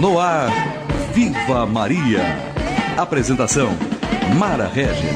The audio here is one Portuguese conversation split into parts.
No ar, Viva Maria. Apresentação, Mara Régia.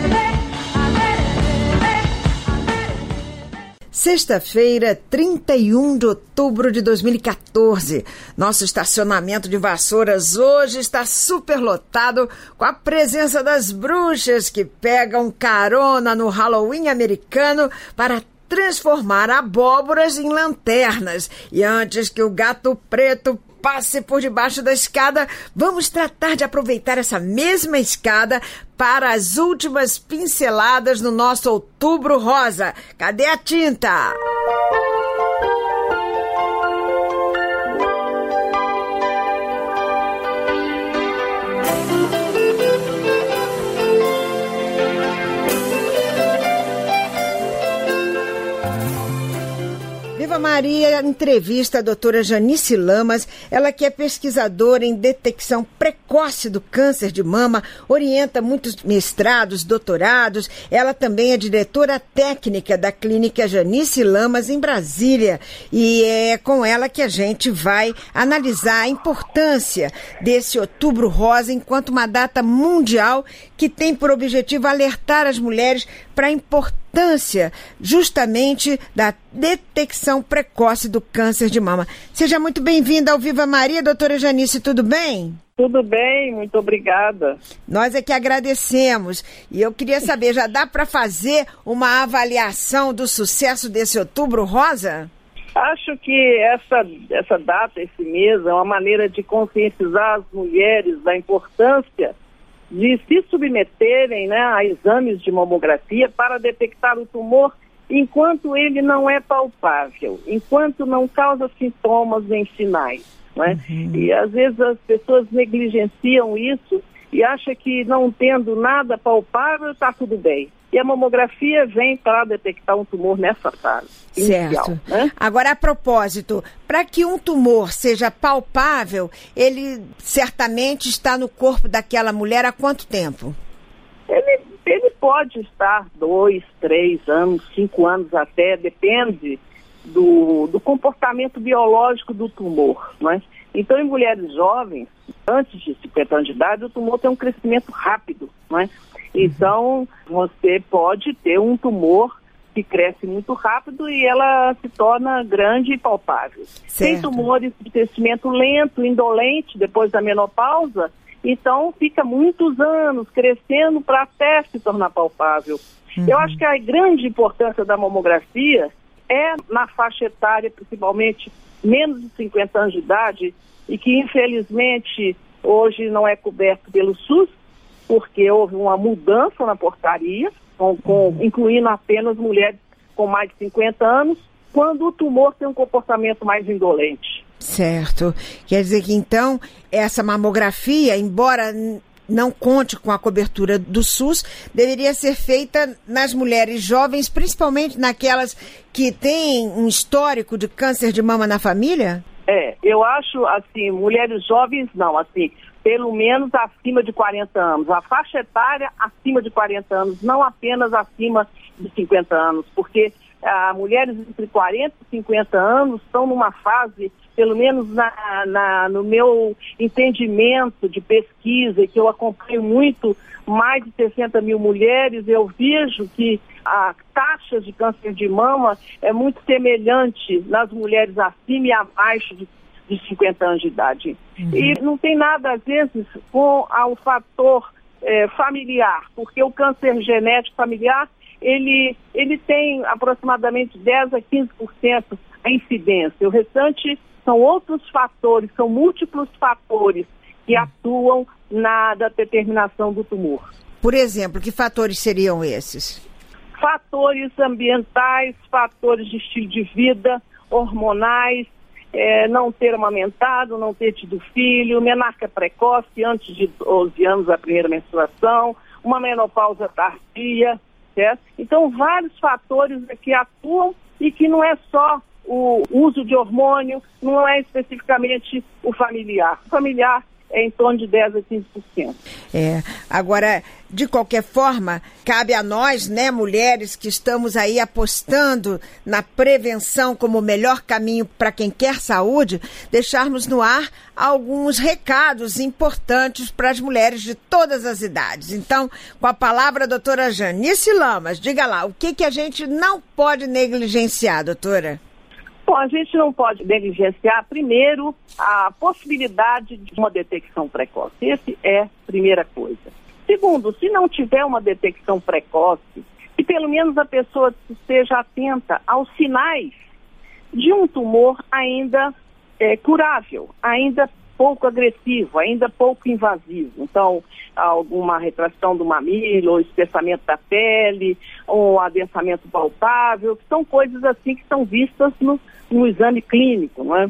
Sexta-feira, 31 de outubro de 2014. Nosso estacionamento de Vassouras hoje está superlotado com a presença das bruxas que pegam carona no Halloween americano para transformar abóboras em lanternas. E antes que o gato preto passe por debaixo da escada, vamos tratar de aproveitar essa mesma escada para as últimas pinceladas no nosso Outubro Rosa. Cadê a tinta? Viva Maria entrevista a doutora Janice Lamas, ela que é pesquisadora em detecção precoce do câncer de mama, orienta muitos mestrados, doutorados. Ela também é diretora técnica da clínica Janice Lamas em Brasília, e é com ela que a gente vai analisar a importância desse Outubro Rosa enquanto uma data mundial que tem por objetivo alertar as mulheres para a importância justamente da detecção precoce do câncer de mama. Seja muito bem-vinda ao Viva Maria, doutora Janice, tudo bem? Tudo bem, muito obrigada. Nós é que agradecemos. E eu queria saber, já dá para fazer uma avaliação do sucesso desse Outubro Rosa? Acho que essa data, esse mês, é uma maneira de conscientizar as mulheres da importância de se submeterem, né, a exames de mamografia para detectar o tumor enquanto ele não é palpável, enquanto não causa sintomas nem sinais, né? E às vezes as pessoas negligenciam isso e acham que não tendo nada palpável está tudo bem. E a mamografia vem para detectar um tumor nessa fase inicial. Certo. Né? Agora, a propósito, para que um tumor seja palpável, ele certamente está no corpo daquela mulher há quanto tempo? Ele pode estar 2, 3 anos, 5 anos até, depende do comportamento biológico do tumor, né? Então, em mulheres jovens, antes de 50 anos de idade, o tumor tem um crescimento rápido, né? Então, você pode ter um tumor que cresce muito rápido e ela se torna grande e palpável. Certo. Tem tumores de crescimento lento, indolente, depois da menopausa, então fica muitos anos crescendo para até se tornar palpável. Eu acho que a grande importância da mamografia é na faixa etária, principalmente menos de 50 anos de idade, e que infelizmente hoje não é coberto pelo SUS, porque houve uma mudança na portaria, incluindo apenas mulheres com mais de 50 anos, quando o tumor tem um comportamento mais indolente. Certo. Quer dizer que, então, essa mamografia, embora não conte com a cobertura do SUS, deveria ser feita nas mulheres jovens, principalmente naquelas que têm um histórico de câncer de mama na família? Eu acho, assim, mulheres jovens não, assim, pelo menos acima de 40 anos. A faixa etária acima de 40 anos, não apenas acima de 50 anos, porque mulheres entre 40 e 50 anos estão numa fase, pelo menos no meu entendimento de pesquisa, que eu acompanho muito, mais de 60 mil mulheres, eu vejo que a taxa de câncer de mama é muito semelhante nas mulheres acima e abaixo de 50 anos de idade. E não tem nada, às vezes, com o fator familiar, porque o câncer genético familiar, ele tem aproximadamente 10 a 15% a incidência. O restante são outros fatores, são múltiplos fatores que atuam na determinação do tumor. Por exemplo, que fatores seriam esses? Fatores ambientais, fatores de estilo de vida, hormonais, não ter amamentado, não ter tido filho, menarca precoce antes de 12 anos da primeira menstruação, uma menopausa tardia, certo? Então, vários fatores que atuam e que não é só o uso de hormônio, não é especificamente o familiar. O familiar é em torno de 10% a 15%. Agora, de qualquer forma, cabe a nós, né, mulheres que estamos aí apostando na prevenção como o melhor caminho para quem quer saúde, deixarmos no ar alguns recados importantes para as mulheres de todas as idades. Então, com a palavra a doutora Janice Lamas, diga lá, o que a gente não pode negligenciar, doutora? Bom, a gente não pode negligenciar, primeiro, a possibilidade de uma detecção precoce. Essa é a primeira coisa. Segundo, se não tiver uma detecção precoce, que pelo menos a pessoa esteja atenta aos sinais de um tumor ainda curável, ainda pouco agressivo, ainda pouco invasivo. Então, alguma retração do mamilo, ou espessamento da pele, ou adensamento palpável, que são coisas assim que são vistas no exame clínico, não é?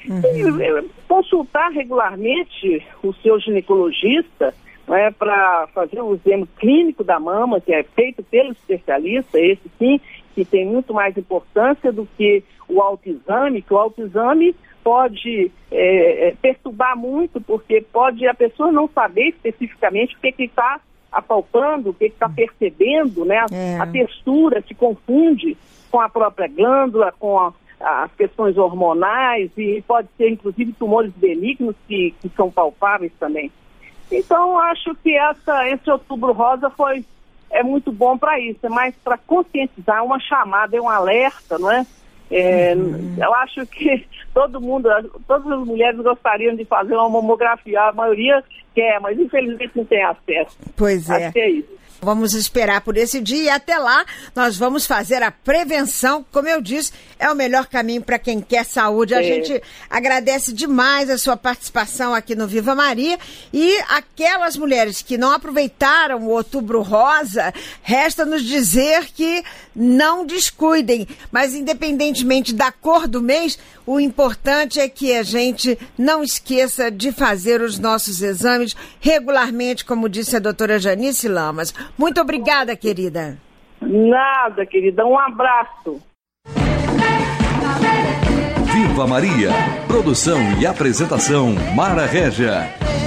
E consultar regularmente o seu ginecologista, não é, para fazer o exame clínico da mama, que é feito pelo especialista, esse sim, que tem muito mais importância do que o autoexame, que o autoexame pode perturbar muito, porque pode a pessoa não saber especificamente o que está apalpando, o que está percebendo, né? A textura se confunde com a própria glândula, com as questões hormonais, e pode ser inclusive tumores benignos que são palpáveis também. Então, acho que esse Outubro Rosa é muito bom para isso, é mais para conscientizar, uma chamada, um alerta, não é? Eu acho que todas as mulheres gostariam de fazer uma mamografia, a maioria quer, mas infelizmente não tem acesso. Pois é. Acho que é isso. Vamos esperar por esse dia e até lá nós vamos fazer a prevenção, como eu disse, é o melhor caminho para quem quer saúde. A gente agradece demais a sua participação aqui no Viva Maria, e aquelas mulheres que não aproveitaram o Outubro Rosa, resta nos dizer que não descuidem, mas independentemente da cor do mês, o importante é que a gente não esqueça de fazer os nossos exames regularmente, como disse a doutora Janice Lamas. Muito obrigada, querida. Nada, querida. Um abraço. Viva Maria. Produção e apresentação, Mara Régia.